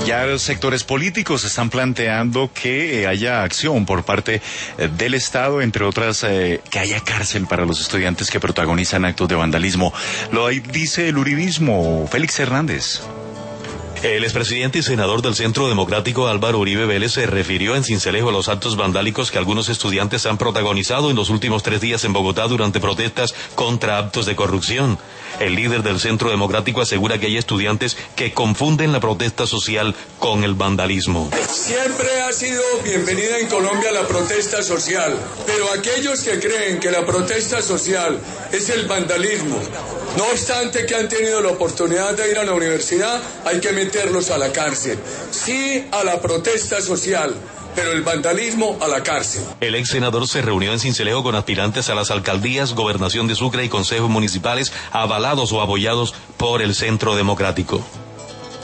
Ya sectores políticos están planteando que haya acción por parte del Estado, entre otras, que haya cárcel para los estudiantes que protagonizan actos de vandalismo. Lo dice el uribismo. Félix Hernández. El expresidente y senador del Centro Democrático Álvaro Uribe Vélez se refirió en Sincelejo a los actos vandálicos que algunos estudiantes han protagonizado en los últimos 3 días en Bogotá durante protestas contra actos de corrupción. El líder del Centro Democrático asegura que hay estudiantes que confunden la protesta social con el vandalismo. Siempre ha sido bienvenida en Colombia la protesta social, pero aquellos que creen que la protesta social es el vandalismo, no obstante que han tenido la oportunidad de ir a la universidad, hay que meterlos a la cárcel. Sí a la protesta social, pero el vandalismo a la cárcel. El ex senador se reunió en Sincelejo con aspirantes a las alcaldías, gobernación de Sucre y consejos municipales avalados o apoyados por el Centro Democrático.